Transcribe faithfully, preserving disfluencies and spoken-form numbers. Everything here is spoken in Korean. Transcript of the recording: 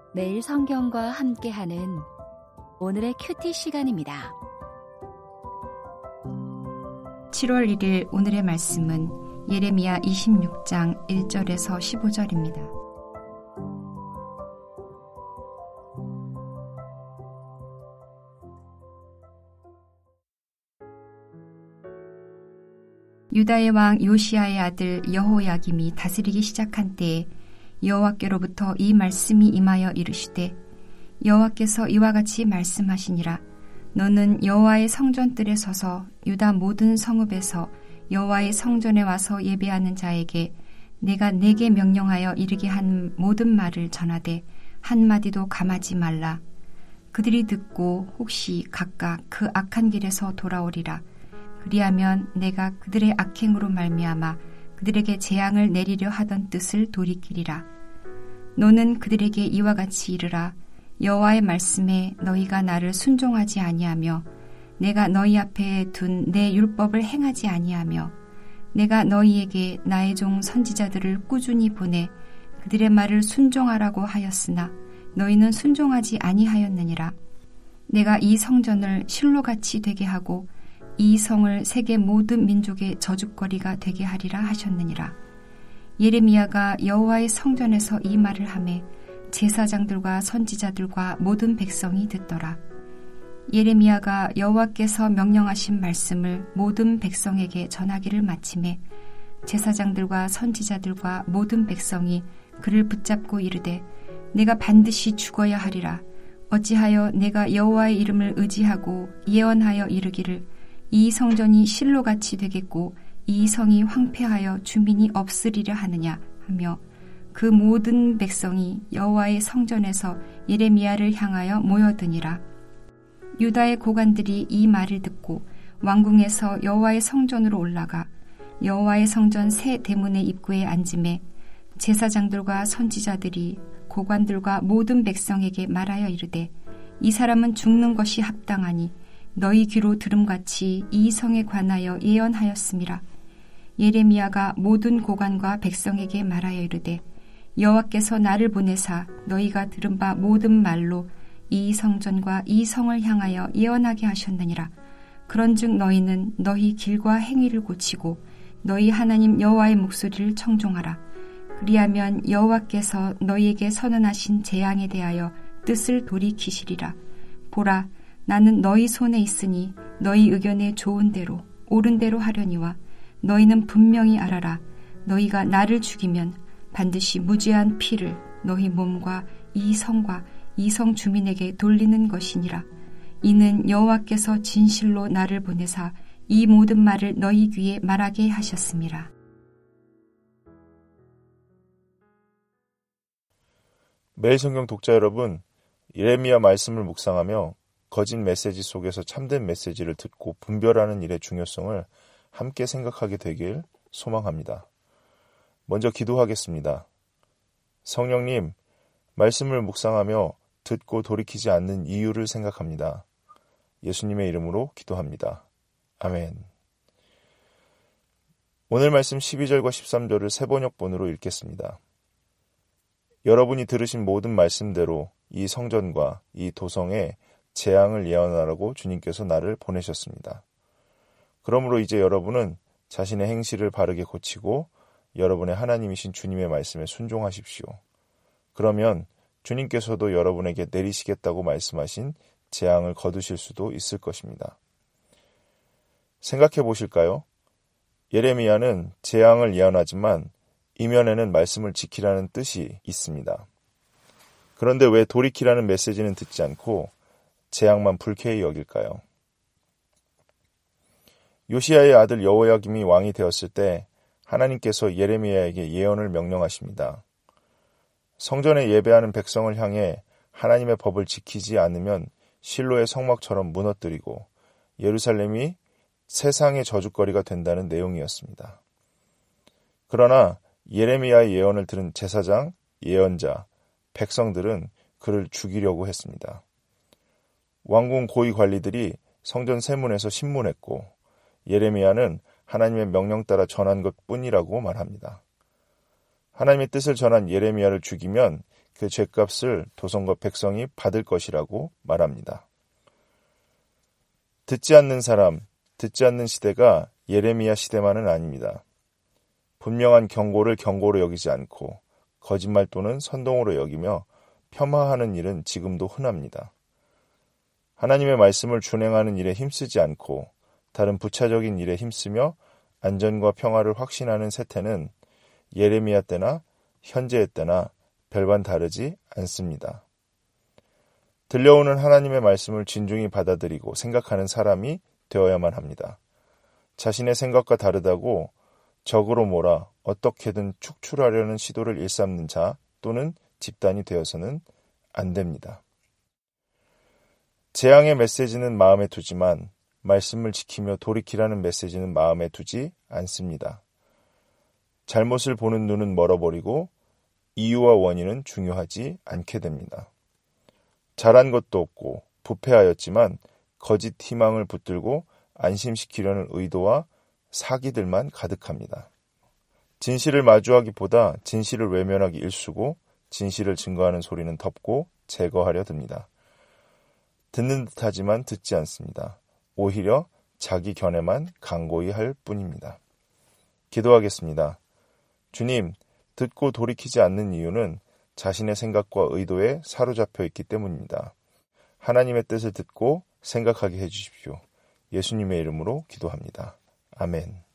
매일 성경과 함께하는 오늘의 큐티 시간입니다. 칠월 일일 오늘의 말씀은 예레미야 이십육 장 일 절에서 십오 절입니다. 유다의 왕 요시야의 아들 여호야김이 다스리기 시작한 때에 여호와께로부터 이 말씀이 임하여 이르시되 여호와께서 이와 같이 말씀하시니라. 너는 여호와의 성전뜰에 서서 유다 모든 성읍에서 여호와의 성전에 와서 예배하는 자에게 내가 내게 명령하여 이르게 한 모든 말을 전하되 한마디도 감하지 말라. 그들이 듣고 혹시 각각 그 악한 길에서 돌아오리라. 그리하면 내가 그들의 악행으로 말미암아 그들에게 재앙을 내리려 하던 뜻을 돌이키리라. 너는 그들에게 이와 같이 이르라. 여호와의 말씀에 너희가 나를 순종하지 아니하며 내가 너희 앞에 둔 내 율법을 행하지 아니하며 내가 너희에게 나의 종 선지자들을 꾸준히 보내 그들의 말을 순종하라고 하였으나 너희는 순종하지 아니하였느니라. 내가 이 성전을 실로같이 되게 하고 이 성을 세계 모든 민족의 저주거리가 되게 하리라 하셨느니라. 예레미야가 여호와의 성전에서 이 말을 하매 제사장들과 선지자들과 모든 백성이 듣더라. 예레미야가 여호와께서 명령하신 말씀을 모든 백성에게 전하기를 마치매 제사장들과 선지자들과 모든 백성이 그를 붙잡고 이르되 내가 반드시 죽어야 하리라. 어찌하여 내가 여호와의 이름을 의지하고 예언하여 이르기를 이 성전이 실로같이 되겠고 이 성이 황폐하여 주민이 없으리라 하느냐 하며 그 모든 백성이 여호와의 성전에서 예레미야를 향하여 모여드니라. 유다의 고관들이 이 말을 듣고 왕궁에서 여호와의 성전으로 올라가 여호와의 성전 새 대문의 입구에 앉음에 제사장들과 선지자들이 고관들과 모든 백성에게 말하여 이르되 이 사람은 죽는 것이 합당하니 너희 귀로 들음같이 이 성에 관하여 예언하였음이라. 예레미야가 모든 고관과 백성에게 말하여 이르되 여호와께서 나를 보내사 너희가 들은 바 모든 말로 이 성전과 이 성을 향하여 예언하게 하셨느니라. 그런즉 너희는 너희 길과 행위를 고치고 너희 하나님 여호와의 목소리를 청종하라. 그리하면 여호와께서 너희에게 선언하신 재앙에 대하여 뜻을 돌이키시리라. 보라, 나는 너희 손에 있으니 너희 의견에 좋은 대로 옳은 대로 하려니와 너희는 분명히 알아라. 너희가 나를 죽이면 반드시 무죄한 피를 너희 몸과 이 성과 이 성 주민에게 돌리는 것이니라. 이는 여호와께서 진실로 나를 보내사 이 모든 말을 너희 귀에 말하게 하셨음이라. 매일 성경 독자 여러분, 예레미야 말씀을 묵상하며 거짓 메시지 속에서 참된 메시지를 듣고 분별하는 일의 중요성을 함께 생각하게 되길 소망합니다. 먼저 기도하겠습니다. 성령님, 말씀을 묵상하며 듣고 돌이키지 않는 이유를 생각합니다. 예수님의 이름으로 기도합니다. 아멘. 오늘 말씀 십이 절과 십삼 절을 세 번역본으로 읽겠습니다. 여러분이 들으신 모든 말씀대로 이 성전과 이 도성에 재앙을 예언하라고 주님께서 나를 보내셨습니다. 그러므로 이제 여러분은 자신의 행실을 바르게 고치고 여러분의 하나님이신 주님의 말씀에 순종하십시오. 그러면 주님께서도 여러분에게 내리시겠다고 말씀하신 재앙을 거두실 수도 있을 것입니다. 생각해 보실까요? 예레미야는 재앙을 예언하지만 이면에는 말씀을 지키라는 뜻이 있습니다. 그런데 왜 돌이키라는 메시지는 듣지 않고 재앙만 불쾌히 여길까요? 요시야의 아들 여호야김이 왕이 되었을 때 하나님께서 예레미야에게 예언을 명령하십니다. 성전에 예배하는 백성을 향해 하나님의 법을 지키지 않으면 실로의 성막처럼 무너뜨리고 예루살렘이 세상의 저주거리가 된다는 내용이었습니다. 그러나 예레미야의 예언을 들은 제사장, 예언자, 백성들은 그를 죽이려고 했습니다. 왕궁 고위 관리들이 성전 세문에서 신문했고 예레미야는 하나님의 명령 따라 전한 것뿐이라고 말합니다. 하나님의 뜻을 전한 예레미야를 죽이면 그 죄값을 도성과 백성이 받을 것이라고 말합니다. 듣지 않는 사람, 듣지 않는 시대가 예레미야 시대만은 아닙니다. 분명한 경고를 경고로 여기지 않고 거짓말 또는 선동으로 여기며 폄하하는 일은 지금도 흔합니다. 하나님의 말씀을 준행하는 일에 힘쓰지 않고 다른 부차적인 일에 힘쓰며 안전과 평화를 확신하는 세태는 예레미야 때나 현재의 때나 별반 다르지 않습니다. 들려오는 하나님의 말씀을 진중히 받아들이고 생각하는 사람이 되어야만 합니다. 자신의 생각과 다르다고 적으로 몰아 어떻게든 축출하려는 시도를 일삼는 자 또는 집단이 되어서는 안 됩니다. 재앙의 메시지는 마음에 두지만 말씀을 지키며 돌이키라는 메시지는 마음에 두지 않습니다. 잘못을 보는 눈은 멀어버리고 이유와 원인은 중요하지 않게 됩니다. 잘한 것도 없고 부패하였지만 거짓 희망을 붙들고 안심시키려는 의도와 사기들만 가득합니다. 진실을 마주하기보다 진실을 외면하기 일쑤고 진실을 증거하는 소리는 덮고 제거하려 듭니다. 듣는 듯하지만 듣지 않습니다. 오히려 자기 견해만 강고히 할 뿐입니다. 기도하겠습니다. 주님, 듣고 돌이키지 않는 이유는 자신의 생각과 의도에 사로잡혀 있기 때문입니다. 하나님의 뜻을 듣고 생각하게 해주십시오. 예수님의 이름으로 기도합니다. 아멘.